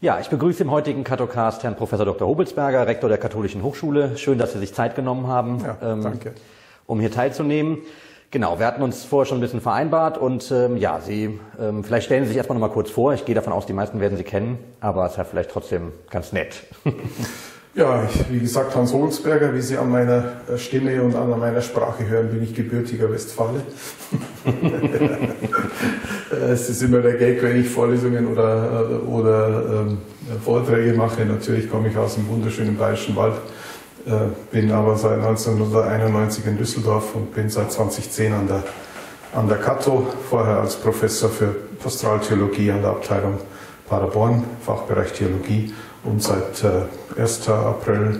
Ja, ich begrüße im heutigen Katocast Herrn Professor Dr. Hobelsberger, Rektor der Katholischen Hochschule. Schön, dass Sie sich Zeit genommen haben, danke. Um hier teilzunehmen. Genau, wir hatten uns vorher schon ein bisschen vereinbart und ja, Sie, vielleicht stellen Sie sich erstmal noch mal kurz vor. Ich gehe davon aus, die meisten werden Sie kennen, aber es ist ja vielleicht trotzdem ganz nett. Ja, wie gesagt, Hans Hobelsberger, wie Sie an meiner Stimme und an meiner Sprache hören, bin ich gebürtiger Westfale. Es ist immer der Gag, wenn ich Vorlesungen oder Vorträge mache. Natürlich komme ich aus dem wunderschönen Bayerischen Wald, bin aber seit 1991 in Düsseldorf und bin seit 2010 an der Kato, vorher als Professor für Pastoraltheologie an der Abteilung Paderborn, Fachbereich Theologie. Und seit 1. April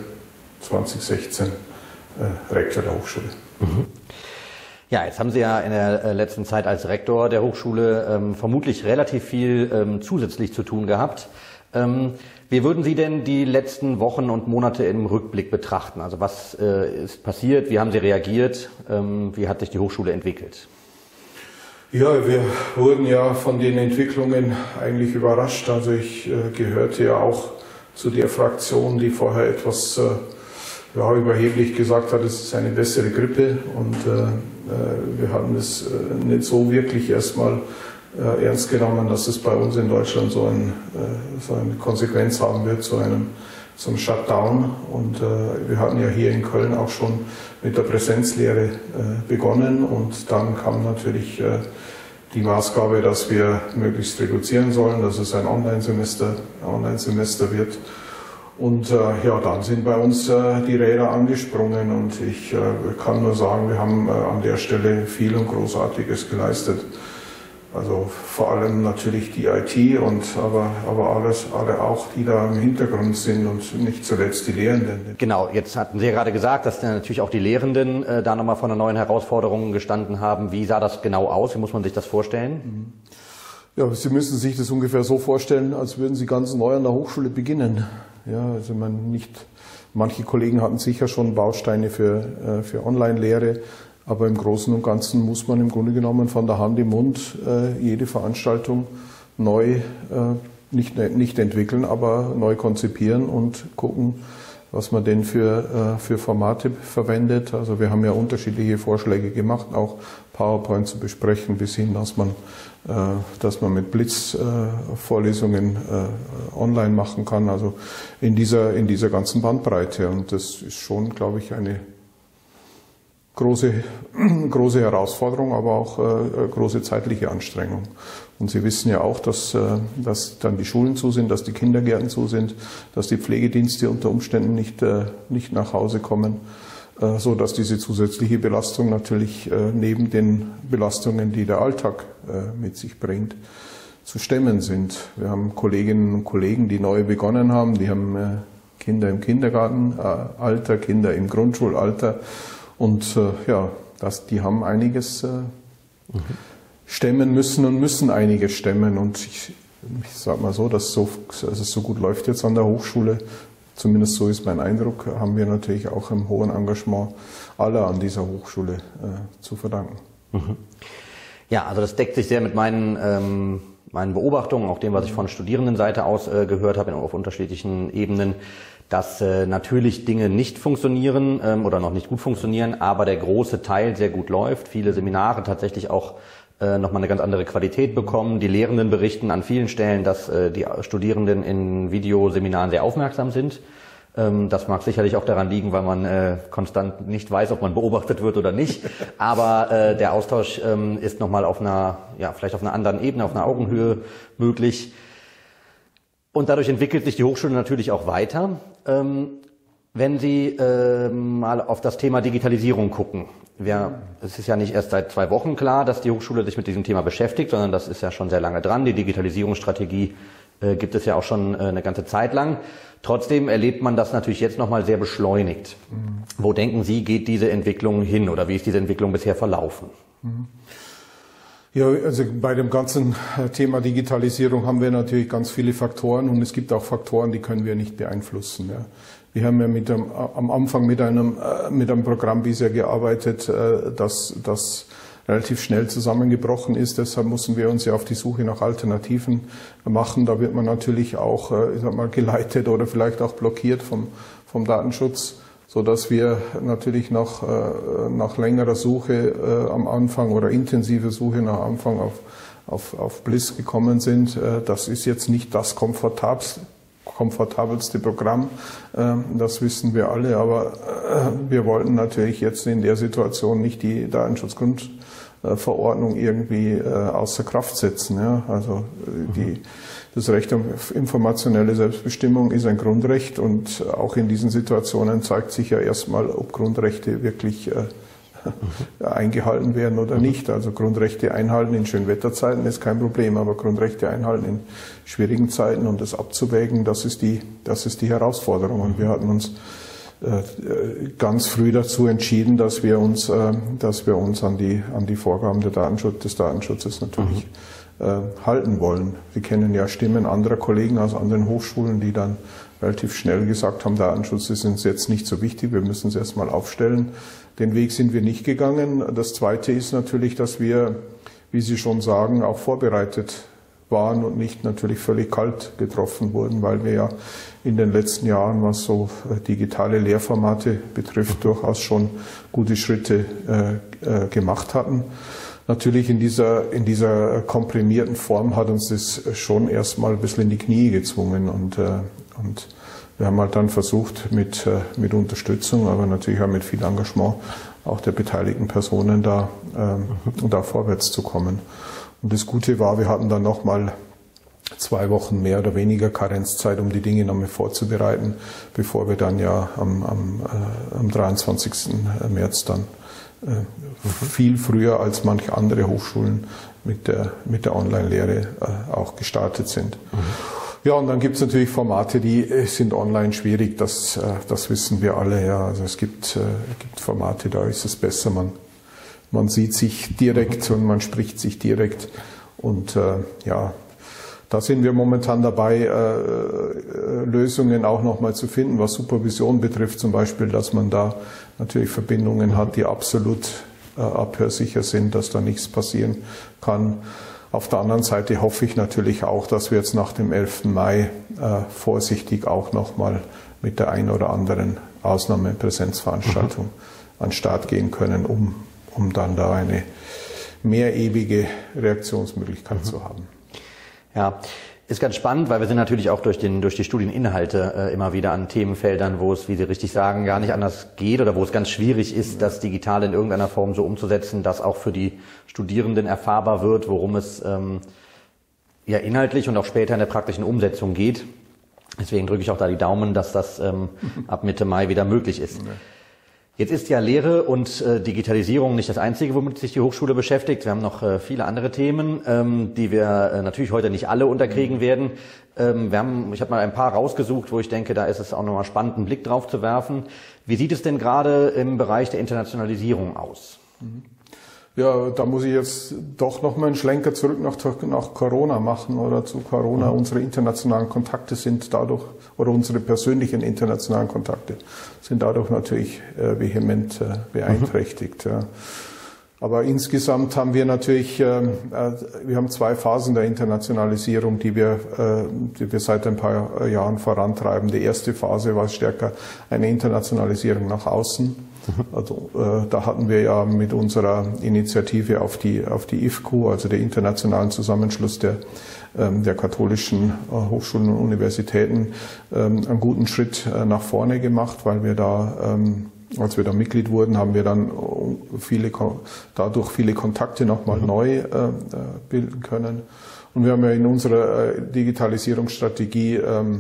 2016 Rektor der Hochschule. Mhm. Ja, jetzt haben Sie ja in der letzten Zeit als Rektor der Hochschule vermutlich relativ viel zusätzlich zu tun gehabt. Wie würden Sie denn die letzten Wochen und Monate im Rückblick betrachten? Also was ist passiert? Wie haben Sie reagiert? Wie hat sich die Hochschule entwickelt? Ja, wir wurden ja von den Entwicklungen eigentlich überrascht. Also ich gehörte ja auch zu der Fraktion, die vorher etwas überheblich gesagt hat, es ist eine bessere Grippe, und wir haben es nicht so wirklich erstmal ernst genommen, dass es bei uns in Deutschland so eine Konsequenz haben wird, zum Shutdown. Und wir hatten ja hier in Köln auch schon mit der Präsenzlehre begonnen, und dann kam natürlich die Maßgabe, dass wir möglichst reduzieren sollen, dass es ein Online-Semester wird. Und ja, dann sind bei uns die Räder angesprungen, und ich kann nur sagen, wir haben an der Stelle viel und Großartiges geleistet. Also vor allem natürlich die IT, aber alle auch, die da im Hintergrund sind, und nicht zuletzt die Lehrenden. Genau, jetzt hatten Sie ja gerade gesagt, dass natürlich auch die Lehrenden da nochmal vor einer neuen Herausforderung gestanden haben. Wie sah das genau aus? Wie muss man sich das vorstellen? Ja, Sie müssen sich das ungefähr so vorstellen, als würden Sie ganz neu an der Hochschule beginnen. Ja, also manche Kollegen hatten sicher schon Bausteine für Online-Lehre. Aber im Großen und Ganzen muss man im Grunde genommen von der Hand im Mund jede Veranstaltung neu, nicht entwickeln, aber neu konzipieren und gucken, was man denn für Formate verwendet. Also wir haben ja unterschiedliche Vorschläge gemacht, auch PowerPoint zu besprechen, bis hin, dass man mit Blitzvorlesungen online machen kann. Also in dieser ganzen Bandbreite. Und das ist schon, glaube ich, eine große Herausforderung, aber auch große zeitliche Anstrengung. Und Sie wissen ja auch, dass dann die Schulen zu sind, dass die Kindergärten zu sind, dass die Pflegedienste unter Umständen nicht nach Hause kommen, so dass diese zusätzliche Belastung natürlich neben den Belastungen, die der Alltag mit sich bringt, zu stemmen sind. Wir haben Kolleginnen und Kollegen, die neu begonnen haben, die haben Kinder im Kindergartenalter, Kinder im Grundschulalter. Und die haben einiges stemmen müssen und müssen einiges stemmen. Und ich sage mal so, dass es so gut läuft jetzt an der Hochschule, zumindest so ist mein Eindruck, haben wir natürlich auch im hohen Engagement aller an dieser Hochschule zu verdanken. Mhm. Ja, also das deckt sich sehr mit meinen Beobachtungen, auch dem, was ich von Studierendenseite aus gehört habe, auf unterschiedlichen Ebenen, dass natürlich Dinge nicht funktionieren oder noch nicht gut funktionieren, aber der große Teil sehr gut läuft. Viele Seminare tatsächlich auch nochmal eine ganz andere Qualität bekommen. Die Lehrenden berichten an vielen Stellen, dass die Studierenden in Videoseminaren sehr aufmerksam sind. Das mag sicherlich auch daran liegen, weil man konstant nicht weiß, ob man beobachtet wird oder nicht. Aber der Austausch ist nochmal vielleicht auf einer anderen Ebene, auf einer Augenhöhe möglich. Und dadurch entwickelt sich die Hochschule natürlich auch weiter. Wenn Sie mal auf das Thema Digitalisierung gucken. Es ist ja nicht erst seit 2 Wochen klar, dass die Hochschule sich mit diesem Thema beschäftigt, sondern das ist ja schon sehr lange dran. Die Digitalisierungsstrategie gibt es ja auch schon eine ganze Zeit lang. Trotzdem erlebt man das natürlich jetzt nochmal sehr beschleunigt. Wo denken Sie, geht diese Entwicklung hin, oder wie ist diese Entwicklung bisher verlaufen? Ja, also bei dem ganzen Thema Digitalisierung haben wir natürlich ganz viele Faktoren, und es gibt auch Faktoren, die können wir nicht beeinflussen. Ja. Wir haben ja am Anfang mit einem Programm bisher gearbeitet, das relativ schnell zusammengebrochen ist. Deshalb mussten wir uns ja auf die Suche nach Alternativen machen. Da wird man natürlich auch, ich sag mal, geleitet oder vielleicht auch blockiert vom Datenschutz, so dass wir natürlich nach längerer Suche am Anfang oder intensive Suche nach Anfang auf Bliss gekommen sind. Das ist jetzt nicht das komfortabelste Programm, das wissen wir alle, aber wir wollten natürlich jetzt in der Situation nicht die Datenschutzgrundverordnung irgendwie außer Kraft setzen. Ja? Also das Recht auf informationelle Selbstbestimmung ist ein Grundrecht und auch in diesen Situationen zeigt sich ja erstmal, ob Grundrechte wirklich eingehalten werden oder nicht. Also Grundrechte einhalten in Schönwetterzeiten ist kein Problem, aber Grundrechte einhalten in schwierigen Zeiten und das abzuwägen, das ist die Herausforderung. Und wir hatten uns ganz früh dazu entschieden, dass wir uns an die Vorgaben des Datenschutzes natürlich halten wollen. Sie kennen ja Stimmen anderer Kollegen aus anderen Hochschulen, die dann relativ schnell gesagt haben, Datenschutz ist uns jetzt nicht so wichtig, wir müssen es erstmal aufstellen. Den Weg sind wir nicht gegangen. Das Zweite ist natürlich, dass wir, wie Sie schon sagen, auch vorbereitet waren und nicht natürlich völlig kalt getroffen wurden, weil wir ja in den letzten Jahren, was so digitale Lehrformate betrifft, durchaus schon gute Schritte gemacht hatten. Natürlich in dieser komprimierten Form hat uns das schon erstmal ein bisschen in die Knie gezwungen und wir haben halt dann versucht, mit Unterstützung, aber natürlich auch mit viel Engagement auch der beteiligten Personen da vorwärts zu kommen. Und das Gute war, wir hatten dann nochmal 2 Wochen mehr oder weniger Karenzzeit, um die Dinge nochmal vorzubereiten, bevor wir dann ja am 23. März dann viel früher als manche andere Hochschulen mit der Online-Lehre auch gestartet sind. Ja, und dann gibt es natürlich Formate, die sind online schwierig, das wissen wir alle. Ja. Also es gibt Formate, da ist es besser, man sieht sich direkt und man spricht sich direkt. Und da sind wir momentan dabei, Lösungen auch nochmal zu finden, was Supervision betrifft, zum Beispiel, dass man da natürlich Verbindungen hat, die absolut abhörsicher sind, dass da nichts passieren kann. Auf der anderen Seite hoffe ich natürlich auch, dass wir jetzt nach dem 11. Mai vorsichtig auch nochmal mit der einen oder anderen Ausnahmepräsenzveranstaltung an den Start gehen können, um dann da eine mehrebige Reaktionsmöglichkeit zu haben. Ja, ist ganz spannend, weil wir sind natürlich auch durch die Studieninhalte immer wieder an Themenfeldern, wo es, wie Sie richtig sagen, gar nicht anders geht oder wo es ganz schwierig ist, das Digitale in irgendeiner Form so umzusetzen, dass auch für die Studierenden erfahrbar wird, worum es ja inhaltlich und auch später in der praktischen Umsetzung geht. Deswegen drücke ich auch da die Daumen, dass das ab Mitte Mai wieder möglich ist. Jetzt ist ja Lehre und Digitalisierung nicht das Einzige, womit sich die Hochschule beschäftigt. Wir haben noch viele andere Themen, die wir natürlich heute nicht alle unterkriegen werden. Ich habe mal ein paar rausgesucht, wo ich denke, da ist es auch nochmal spannend, einen Blick drauf zu werfen. Wie sieht es denn gerade im Bereich der Internationalisierung aus? Ja, da muss ich jetzt doch noch mal einen Schlenker zurück nach Corona machen oder zu Corona. Unsere internationalen Kontakte sind dadurch, oder unsere persönlichen internationalen Kontakte sind dadurch natürlich vehement beeinträchtigt. Ja. Aber insgesamt haben wir natürlich, wir haben 2 Phasen der Internationalisierung, die wir seit ein paar Jahren vorantreiben. Die erste Phase war stärker eine Internationalisierung nach außen. Also da hatten wir ja mit unserer Initiative auf die IFCU, also der internationalen Zusammenschluss der katholischen Hochschulen und Universitäten, einen guten Schritt nach vorne gemacht, weil wir da, als wir da Mitglied wurden, haben wir dann dadurch viele Kontakte nochmal neu bilden können. Und wir haben ja in unserer Digitalisierungsstrategie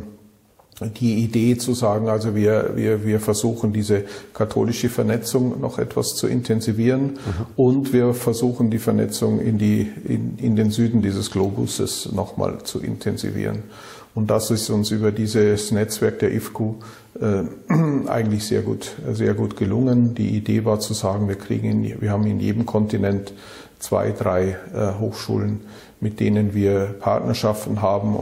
die Idee zu sagen, also wir versuchen diese katholische Vernetzung noch etwas zu intensivieren und wir versuchen die Vernetzung in den Süden dieses Globuses nochmal zu intensivieren. Und das ist uns über dieses Netzwerk der IFCU eigentlich sehr gut gelungen. Die Idee war zu sagen, wir haben in jedem Kontinent 2, 3 Hochschulen, mit denen wir Partnerschaften haben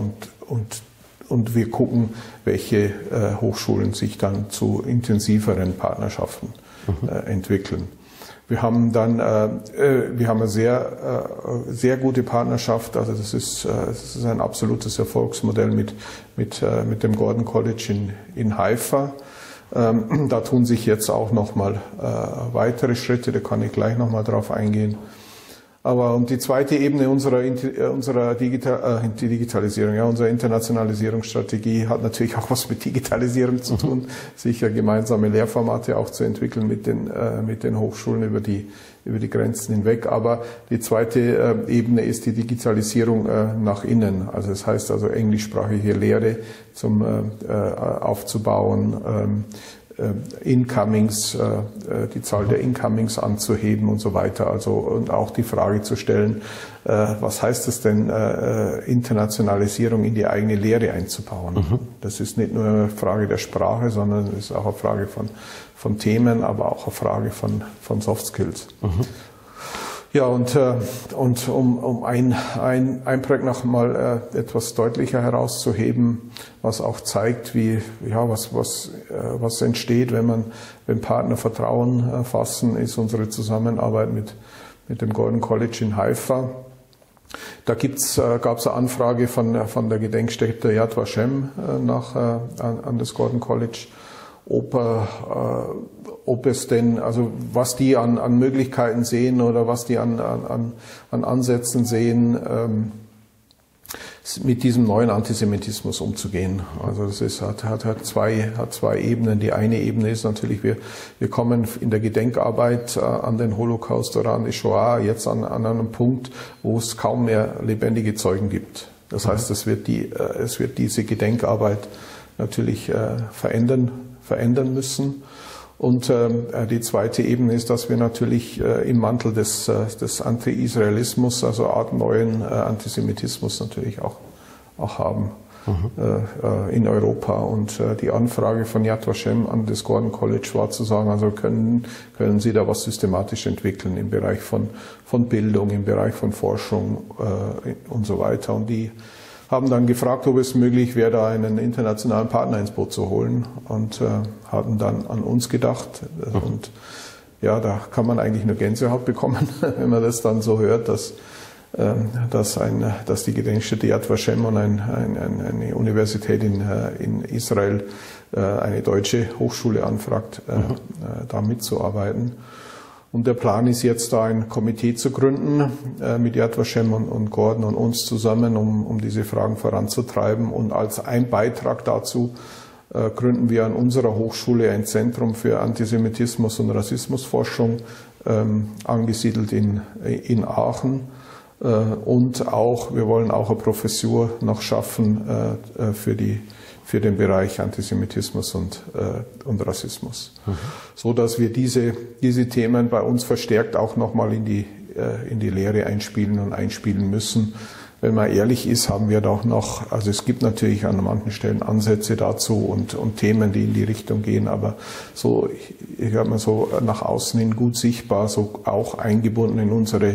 und wir gucken, welche Hochschulen sich dann zu intensiveren Partnerschaften entwickeln. Wir haben dann, wir haben eine sehr gute Partnerschaft. Also das ist ein absolutes Erfolgsmodell mit dem Gordon College in Haifa. Da tun sich jetzt auch nochmal weitere Schritte, da kann ich gleich nochmal drauf eingehen. Aber die zweite Ebene unserer Digitalisierung, ja, unserer Internationalisierungsstrategie hat natürlich auch was mit Digitalisierung zu tun, sicher gemeinsame Lehrformate auch zu entwickeln mit den Hochschulen über die Grenzen hinweg. Aber die zweite Ebene ist die Digitalisierung nach innen. Also das heißt also englischsprachige Lehre aufzubauen, Incomings, die Zahl der Incomings anzuheben und so weiter. Also und auch die Frage zu stellen, was heißt es denn, Internationalisierung in die eigene Lehre einzubauen? Das ist nicht nur eine Frage der Sprache, sondern es ist auch eine Frage von Themen, aber auch eine Frage von Soft Skills. Ja, und um ein Projekt noch mal etwas deutlicher herauszuheben, was auch zeigt, was entsteht, wenn Partner Vertrauen fassen, ist unsere Zusammenarbeit mit dem Gordon College in Haifa. Da gab es eine Anfrage von der Gedenkstätte Yad Vashem an das Gordon College, ob es denn, also was die an Möglichkeiten sehen oder was die an Ansätzen sehen, mit diesem neuen Antisemitismus umzugehen. Also das hat zwei Ebenen. Die eine Ebene ist natürlich, wir kommen in der Gedenkarbeit an den Holocaust oder an die Shoah jetzt an einem Punkt, wo es kaum mehr lebendige Zeugen gibt. Das heißt, es wird diese Gedenkarbeit natürlich verändern müssen. Und die zweite Ebene ist, dass wir natürlich im Mantel des Anti-Israelismus, also Art neuen Antisemitismus natürlich auch haben in Europa. Und die Anfrage von Yad Vashem an das Gordon College war zu sagen, also können Sie da was systematisch entwickeln im Bereich von Bildung, im Bereich von Forschung und so weiter. Und die haben dann gefragt, ob es möglich wäre, da einen internationalen Partner ins Boot zu holen und haben dann an uns gedacht. Und ja, da kann man eigentlich nur Gänsehaut bekommen, wenn man das dann so hört, dass die Gedenkstätte Yad Vashem und eine Universität in Israel eine deutsche Hochschule anfragt, da mitzuarbeiten. Und der Plan ist jetzt, da ein Komitee zu gründen mit Yad Vashem und Gordon und uns zusammen, um diese Fragen voranzutreiben. Und als ein Beitrag dazu gründen wir an unserer Hochschule ein Zentrum für Antisemitismus- und Rassismusforschung, angesiedelt in Aachen. Und auch, wir wollen auch eine Professur noch schaffen für den Bereich Antisemitismus und Rassismus. So dass wir diese Themen bei uns verstärkt auch nochmal in die Lehre einspielen müssen. Wenn man ehrlich ist, haben wir doch noch, also es gibt natürlich an manchen Stellen Ansätze dazu und Themen, die in die Richtung gehen, aber so, ich habe mal so nach außen hin gut sichtbar, so auch eingebunden in unsere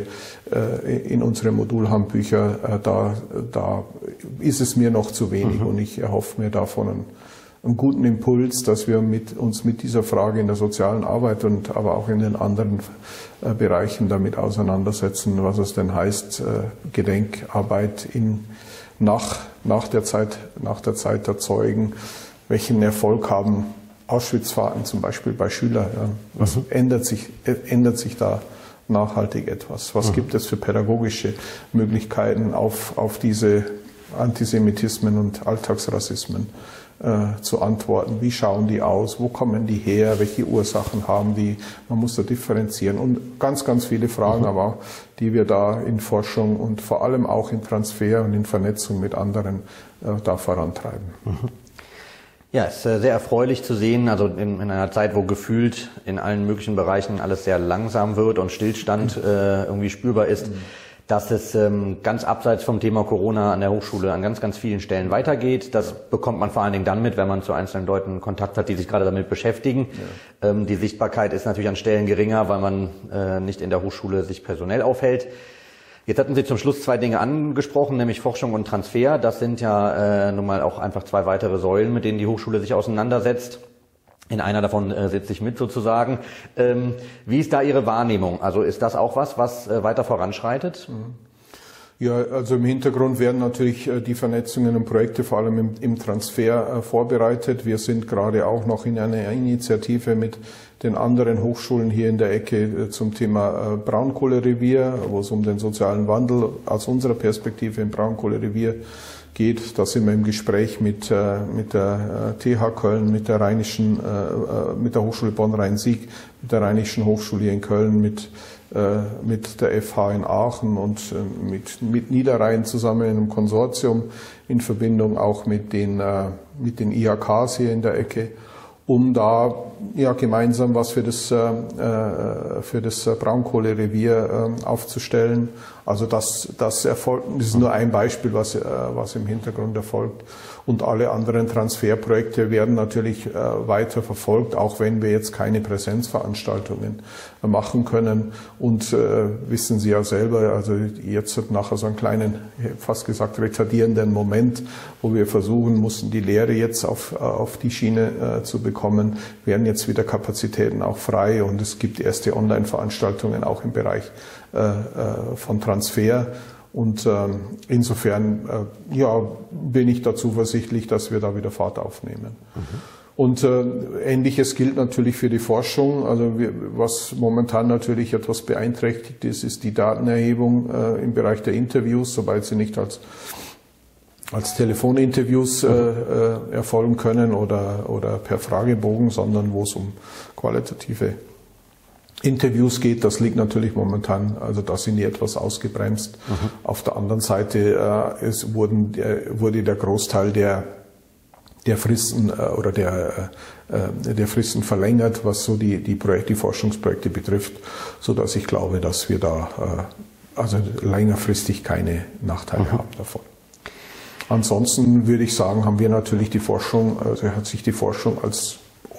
Modulhandbücher, da ist es mir noch zu wenig und ich erhoffe mir davon einen guten Impuls, dass wir uns mit dieser Frage in der sozialen Arbeit und aber auch in den anderen Bereichen damit auseinandersetzen, was es denn heißt, Gedenkarbeit nach der Zeit der Zeugen, welchen Erfolg haben Auschwitzfahrten zum Beispiel bei Schülern. Ja. Was ändert sich da nachhaltig etwas? Was gibt es für pädagogische Möglichkeiten, auf diese Antisemitismen und Alltagsrassismen zu antworten? Wie schauen die aus? Wo kommen die her? Welche Ursachen haben die? Man muss da differenzieren und ganz, ganz viele Fragen, aber auch, die wir da in Forschung und vor allem auch in Transfer und in Vernetzung mit anderen da vorantreiben. Ja, es ist sehr erfreulich zu sehen, also in einer Zeit, wo gefühlt in allen möglichen Bereichen alles sehr langsam wird und Stillstand irgendwie spürbar ist, dass es ganz abseits vom Thema Corona an der Hochschule an ganz, ganz vielen Stellen weitergeht. Das bekommt man vor allen Dingen dann mit, wenn man zu einzelnen Leuten Kontakt hat, die sich gerade damit beschäftigen. Ja. Die Sichtbarkeit ist natürlich an Stellen geringer, weil man nicht in der Hochschule sich personell aufhält. Jetzt hatten Sie zum Schluss zwei Dinge angesprochen, nämlich Forschung und Transfer. Das sind ja nun mal auch einfach zwei weitere Säulen, mit denen die Hochschule sich auseinandersetzt. In einer davon sitze ich mit sozusagen. Wie ist da Ihre Wahrnehmung? Also ist das auch was weiter voranschreitet? Ja, also im Hintergrund werden natürlich die Vernetzungen und Projekte vor allem im Transfer vorbereitet. Wir sind gerade auch noch in einer Initiative mit den anderen Hochschulen hier in der Ecke zum Thema Braunkohlerevier, wo es um den sozialen Wandel aus unserer Perspektive im Braunkohlerevier geht. Da sind wir im Gespräch mit der TH Köln, mit der Hochschule Bonn-Rhein-Sieg, mit der Rheinischen Hochschule hier in Köln, mit der FH in Aachen und mit Niederrhein zusammen in einem Konsortium in Verbindung auch mit den IHKs hier in der Ecke, um da ja gemeinsam was für das Braunkohlerevier aufzustellen. Also das erfolgt, das ist nur ein Beispiel, was im Hintergrund erfolgt. Und alle anderen Transferprojekte werden natürlich weiter verfolgt, auch wenn wir jetzt keine Präsenzveranstaltungen machen können. Und wissen Sie ja selber, also jetzt hat nachher so einen kleinen, fast gesagt, retardierenden Moment, wo wir versuchen mussten, die Lehre jetzt auf die Schiene zu bekommen, werden jetzt wieder Kapazitäten auch frei und es gibt erste Online-Veranstaltungen auch im Bereich von Transfer. Und insofern bin ich da zuversichtlich, dass wir da wieder Fahrt aufnehmen. Und Ähnliches gilt natürlich für die Forschung. Also was momentan natürlich etwas beeinträchtigt ist, ist die Datenerhebung im Bereich der Interviews, sobald sie nicht als Telefoninterviews erfolgen können oder per Fragebogen, sondern wo es um qualitative Interviews geht. Das liegt natürlich momentan, also da sind die etwas ausgebremst. Auf der anderen Seite wurde der Großteil der Fristen oder der Fristen verlängert, was so die Forschungsprojekte betrifft, so dass ich glaube, dass wir da also längerfristig keine Nachteile haben davon. Ansonsten würde ich sagen, haben wir natürlich die Forschung, also hat sich die Forschung als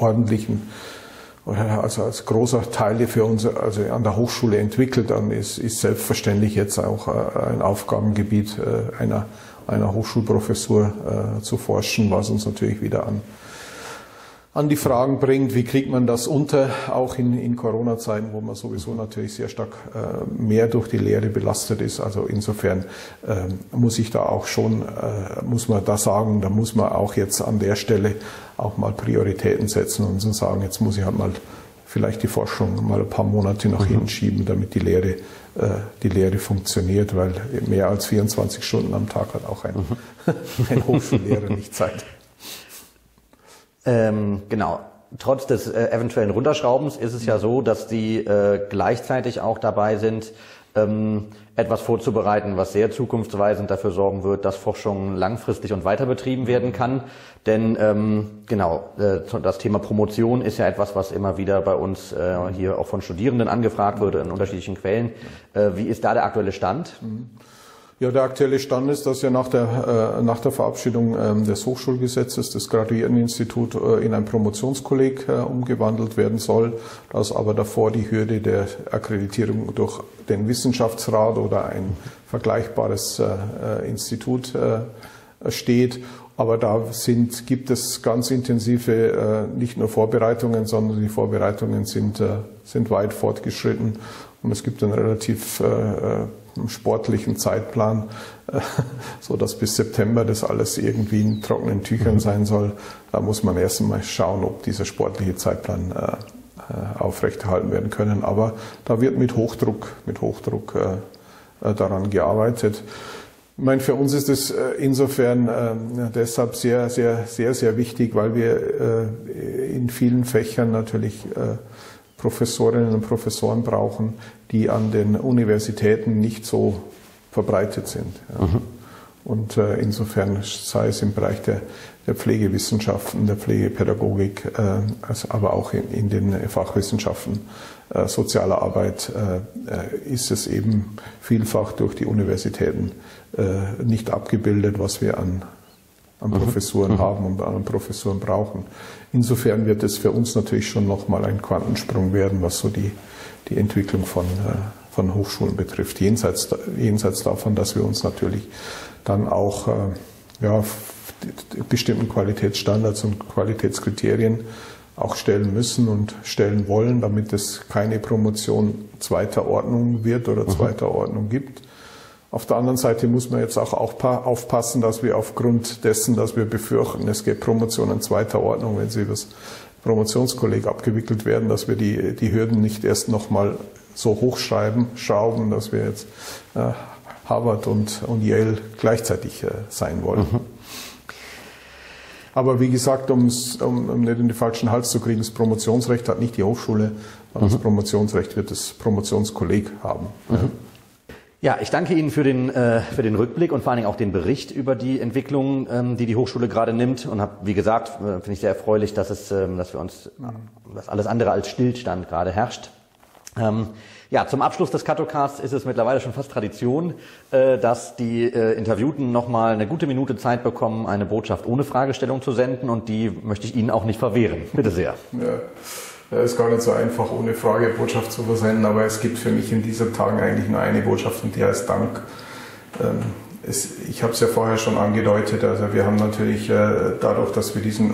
als großer Teil für uns, also an der Hochschule entwickelt. Dann ist selbstverständlich jetzt auch ein Aufgabengebiet einer Hochschulprofessur zu forschen, was uns natürlich wieder an die Fragen bringt, wie kriegt man das unter, auch in Corona-Zeiten, wo man sowieso natürlich sehr stark mehr durch die Lehre belastet ist. Also insofern muss man da sagen, da muss man auch jetzt an der Stelle auch mal Prioritäten setzen und so sagen, jetzt muss ich halt mal vielleicht die Forschung mal ein paar Monate nach hinten schieben, damit die Lehre funktioniert, weil mehr als 24 Stunden am Tag hat auch ein Hochschullehrer nicht Zeit. Genau. Trotz des eventuellen Runterschraubens ist es ja so, dass die gleichzeitig auch dabei sind, etwas vorzubereiten, was sehr zukunftsweisend dafür sorgen wird, dass Forschung langfristig und weiter betrieben werden kann. Denn das Thema Promotion ist ja etwas, was immer wieder bei uns hier auch von Studierenden angefragt wird in unterschiedlichen Quellen. Wie ist da der aktuelle Stand? Ja, der aktuelle Stand ist, dass ja nach der Verabschiedung des Hochschulgesetzes das Graduierteninstitut in ein Promotionskolleg umgewandelt werden soll, dass aber davor die Hürde der Akkreditierung durch den Wissenschaftsrat oder ein vergleichbares Institut steht. Aber da gibt es ganz intensive, nicht nur Vorbereitungen, sondern die Vorbereitungen sind weit fortgeschritten und es gibt einen relativ sportlichen Zeitplan, so dass bis September das alles irgendwie in trockenen Tüchern sein soll. Da muss man erst einmal schauen, ob dieser sportliche Zeitplan aufrechterhalten werden können. Aber da wird mit Hochdruck daran gearbeitet. Ich meine, für uns ist es insofern deshalb sehr, sehr, sehr, sehr wichtig, weil wir in vielen Fächern natürlich Professorinnen und Professoren brauchen, die an den Universitäten nicht so verbreitet sind. Ja. Und insofern, sei es im Bereich der Pflegewissenschaften, der Pflegepädagogik, aber auch in den Fachwissenschaften sozialer Arbeit, ist es eben vielfach durch die Universitäten nicht abgebildet, was wir an Professuren haben und an Professuren brauchen. Insofern wird es für uns natürlich schon nochmal ein Quantensprung werden, was so die Entwicklung von Hochschulen betrifft. Jenseits davon, dass wir uns natürlich dann auch bestimmten Qualitätsstandards und Qualitätskriterien auch stellen müssen und stellen wollen, damit es keine Promotion zweiter Ordnung wird oder zweiter Ordnung gibt. Auf der anderen Seite muss man jetzt auch aufpassen, dass wir aufgrund dessen, dass wir befürchten, es gibt Promotionen zweiter Ordnung, wenn sie über das Promotionskolleg abgewickelt werden, dass wir die Hürden nicht erst nochmal so hochschrauben, dass wir jetzt Harvard und Yale gleichzeitig sein wollen. Aber wie gesagt, um nicht in den falschen Hals zu kriegen, das Promotionsrecht hat nicht die Hochschule, sondern das Promotionsrecht wird das Promotionskolleg haben. Ja, ich danke Ihnen für den Rückblick und vor allen Dingen auch den Bericht über die Entwicklung, die Hochschule gerade nimmt, und habe, wie gesagt, finde ich sehr erfreulich, dass alles andere als Stillstand gerade herrscht. Ja, zum Abschluss des Catocasts ist es mittlerweile schon fast Tradition, dass die Interviewten nochmal eine gute Minute Zeit bekommen, eine Botschaft ohne Fragestellung zu senden, und die möchte ich Ihnen auch nicht verwehren. Bitte sehr. Ja, ist gar nicht so einfach, ohne Frage Botschaft zu versenden, aber es gibt für mich in diesen Tagen eigentlich nur eine Botschaft, und die heißt Dank. Ich habe es ja vorher schon angedeutet, also wir haben natürlich dadurch, dass wir diesen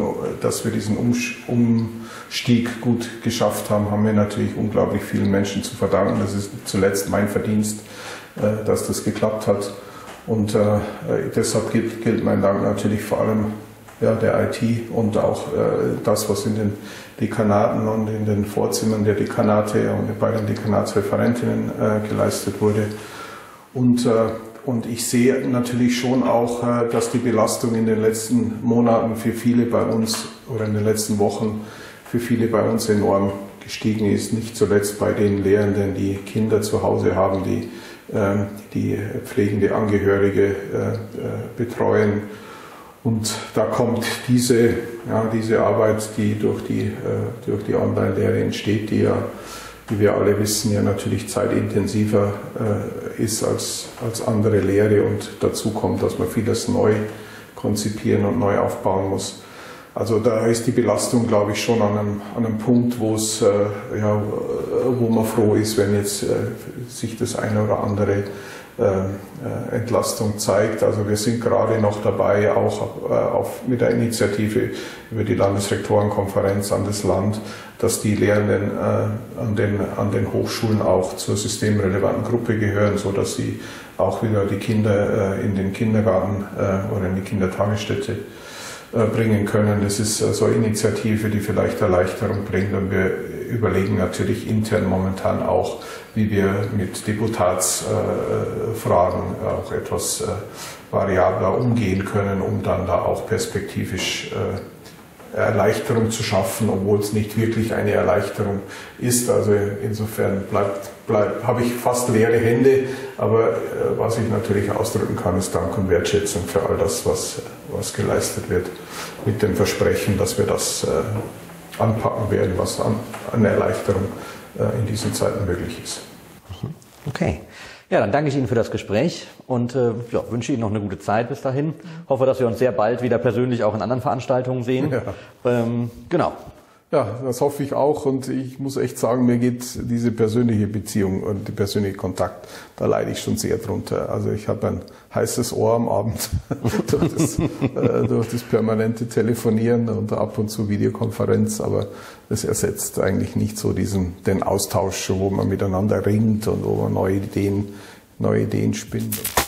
Umstieg gut geschafft haben, haben wir natürlich unglaublich vielen Menschen zu verdanken. Das ist zuletzt mein Verdienst, dass das geklappt hat, und deshalb gilt mein Dank natürlich vor allem der IT und auch das, was in den Dekanaten und in den Vorzimmern der Dekanate und bei den Dekanatsreferentinnen geleistet wurde. Und ich sehe natürlich schon auch, dass die Belastung in den letzten Monaten für viele bei uns oder in den letzten Wochen für viele bei uns enorm gestiegen ist. Nicht zuletzt bei den Lehrenden, die Kinder zu Hause haben, die pflegende Angehörige betreuen. Und da kommt diese Arbeit, die durch die Online-Lehre entsteht, die ja, wie wir alle wissen, ja natürlich zeitintensiver ist als andere Lehre, und dazu kommt, dass man vieles neu konzipieren und neu aufbauen muss. Also da ist die Belastung, glaube ich, schon an einem Punkt, wo man froh ist, wenn jetzt sich das eine oder andere Entlastung zeigt. Also wir sind gerade noch dabei, auch mit der Initiative über die Landesrektorenkonferenz an das Land, dass die Lehrenden an den Hochschulen auch zur systemrelevanten Gruppe gehören, so dass sie auch wieder die Kinder in den Kindergarten oder in die Kindertagesstätte bringen können. Das ist so eine Initiative, die vielleicht Erleichterung bringt, und wir überlegen natürlich intern momentan auch, wie wir mit Deputatsfragen auch etwas variabler umgehen können, um dann da auch perspektivisch Erleichterung zu schaffen, obwohl es nicht wirklich eine Erleichterung ist. Also insofern habe ich fast leere Hände, aber was ich natürlich ausdrücken kann, ist Dank und Wertschätzung für all das, was geleistet wird, mit dem Versprechen, dass wir das anpacken werden, was an Erleichterung in diesen Zeiten möglich ist. Okay. Ja, dann danke ich Ihnen für das Gespräch und wünsche Ihnen noch eine gute Zeit bis dahin. Hoffe, dass wir uns sehr bald wieder persönlich auch in anderen Veranstaltungen sehen. Ja. Genau. Ja, das hoffe ich auch, und ich muss echt sagen, mir geht diese persönliche Beziehung und der persönliche Kontakt, da leide ich schon sehr drunter. Also ich habe ein heißes Ohr am Abend durch das permanente Telefonieren und ab und zu Videokonferenz, aber das ersetzt eigentlich nicht so den Austausch, wo man miteinander ringt und wo man neue Ideen spinnt.